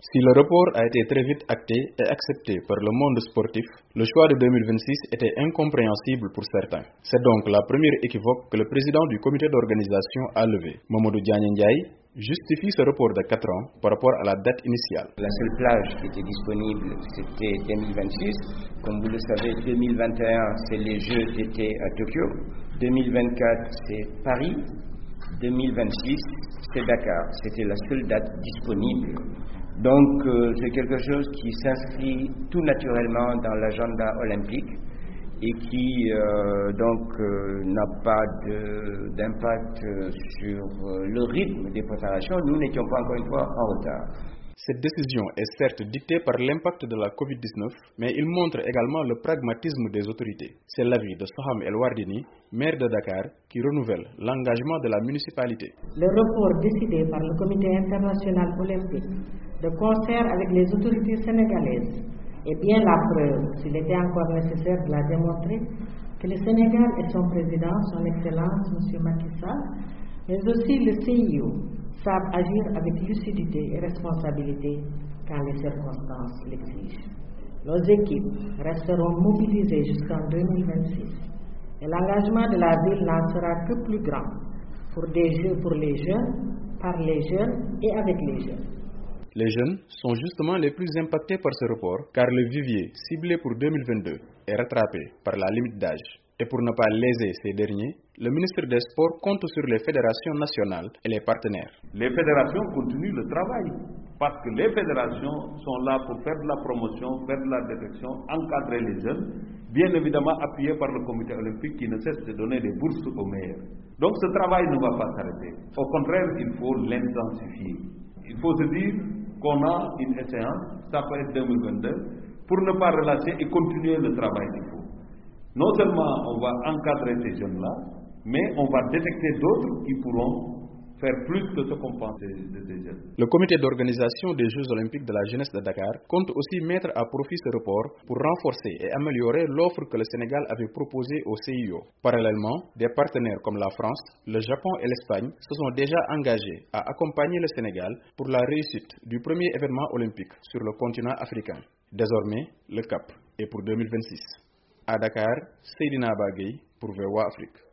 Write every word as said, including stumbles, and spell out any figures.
Si le report a été très vite acté et accepté par le monde sportif, le choix de deux mille vingt-six était incompréhensible pour certains. C'est donc la première équivoque que le président du comité d'organisation a levée. Mamadou Diagne Ndiaye justifie ce report de quatre ans par rapport à la date initiale. La seule plage qui était disponible, c'était deux mille vingt-six. Comme vous le savez, deux mille vingt et un, c'est les Jeux d'été à Tokyo. deux mille vingt-quatre, c'est Paris. deux mille vingt-six, c'est Dakar. C'était la seule date disponible. Donc, euh, c'est quelque chose qui s'inscrit tout naturellement dans l'agenda olympique et qui euh, donc euh, n'a pas d'impact sur euh, le rythme des préparations. Nous n'étions pas encore une fois en retard. Cette décision est certes dictée par l'impact de la covid dix-neuf, mais il montre également le pragmatisme des autorités. C'est l'avis de Soham El Wardini, maire de Dakar, qui renouvelle l'engagement de la municipalité. Le report décidé par le Comité international olympique, de concert avec les autorités sénégalaises, est bien la preuve, s'il était encore nécessaire de la démontrer, que le Sénégal et son président, son Excellence M. Macky Sall, mais aussi le C I O, savent agir avec lucidité et responsabilité quand les circonstances l'exigent. Nos équipes resteront mobilisées jusqu'en deux mille vingt-six et l'engagement de la ville n'en sera que plus grand pour des jeux pour les jeunes, par les jeunes et avec les jeunes. Les jeunes sont justement les plus impactés par ce report car le vivier ciblé pour deux mille vingt-deux est rattrapé par la limite d'âge. Et pour ne pas léser ces derniers, le ministre des Sports compte sur les fédérations nationales et les partenaires. Les fédérations continuent le travail parce que les fédérations sont là pour faire de la promotion, faire de la détection, encadrer les jeunes, bien évidemment appuyés par le comité olympique qui ne cesse de donner des bourses aux meilleurs. Donc ce travail ne va pas s'arrêter. Au contraire, il faut l'intensifier. Il faut se dire qu'on a une échéance, ça peut être deux mille vingt-deux, pour ne pas relâcher et continuer le travail qu'il faut. Non seulement on va encadrer ces jeunes-là, mais on va détecter d'autres qui pourront faire plus que ce qu'on pense de ces jeunes. Le comité d'organisation des Jeux olympiques de la jeunesse de Dakar compte aussi mettre à profit ce report pour renforcer et améliorer l'offre que le Sénégal avait proposée au C I O. Parallèlement, des partenaires comme la France, le Japon et l'Espagne se sont déjà engagés à accompagner le Sénégal pour la réussite du premier événement olympique sur le continent africain. Désormais, le cap est pour deux mille vingt-six. À Dakar, Seydina Bagay pour V O A Afrique.